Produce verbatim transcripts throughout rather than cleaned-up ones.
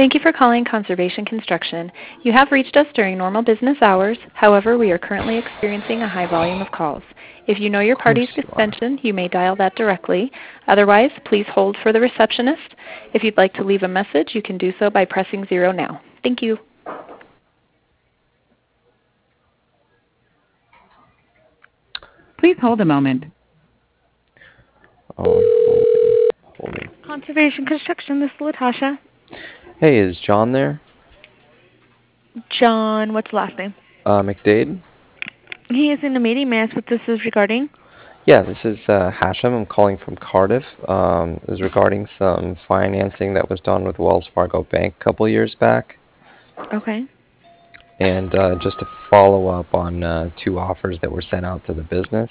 Thank you for calling Conservation Construction. You have reached us during normal business hours. However, we are currently experiencing a high volume of calls. If you know your Of course party's you are. extension, you may dial that directly. Otherwise, please hold for the receptionist. If you'd like to leave a message, you can do so by pressing zero now. Thank you. Please hold a moment. Oh, I'm holding. Holding. Conservation Construction, this is Latasha. Hey, is John there? John, what's the last name? Uh, McDade? He is in a meeting. May I ask what this is regarding? Yeah, this is uh, Hashem. I'm calling from Cardiff. Um, it was regarding some financing that was done with Wells Fargo Bank a couple years back. Okay. And uh, just to follow up on uh, two offers that were sent out to the business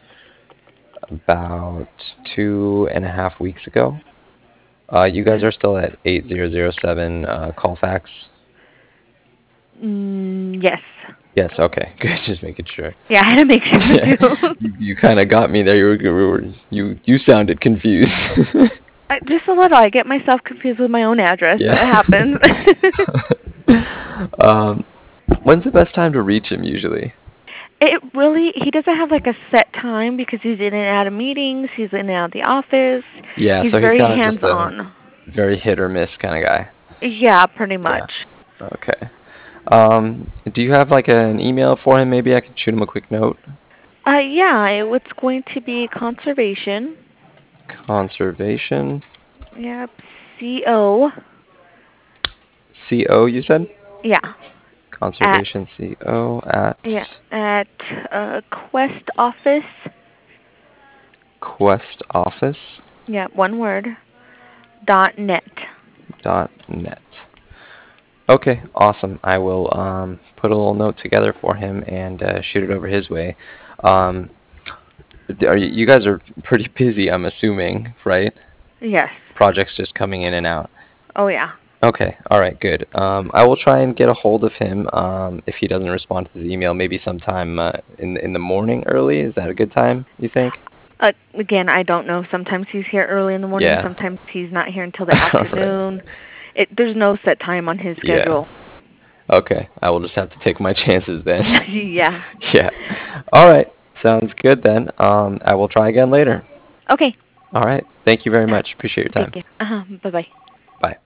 about two and a half weeks ago. Uh, you guys are still at eight zero zero seven uh, Colfax? Mm, yes. Yes, okay. Good, just making sure. Yeah, I had to make sure too. you you kind of got me there. You, were, you, you sounded confused. I, just a little. I get myself confused with my own address. Yeah. That happens. um, when's the best time to reach him usually? It really, he doesn't have like a set time because he's in and out of meetings. He's in and out of the office. Yeah, he's so very he's kind of just hands-on. a very hit or miss kind of guy. Yeah, pretty much. Yeah. Okay. Um, do you have like an email for him? Maybe I could shoot him a quick note. Uh, yeah, it, it's going to be conservation. Conservation. Yep. C O. C O, you said? Yeah. Conservation at, C O at. Yeah, at uh, Quest Office. Quest Office. Yeah, one word. Dot net. Dot net. Okay, awesome. I will um, put a little note together for him and uh, shoot it over his way. Um, are you, you guys are pretty busy, I'm assuming, right? Yes. Projects just coming in and out. Oh, yeah. Okay, all right, good. Um, I will try and get a hold of him um, if he doesn't respond to the email, maybe sometime uh, in, in the morning early. Is that a good time, you think? Uh, again, I don't know. Sometimes he's here early in the morning. Yeah. Sometimes he's not here until the afternoon. Right. It, there's no set time on his schedule. Yeah. Okay. I will just have to take my chances then. Yeah. Yeah. All right. Sounds good then. Um, I will try again later. Okay. All right. Thank you very much. Appreciate your time. Thank you. Uh-huh. Bye-bye. Bye.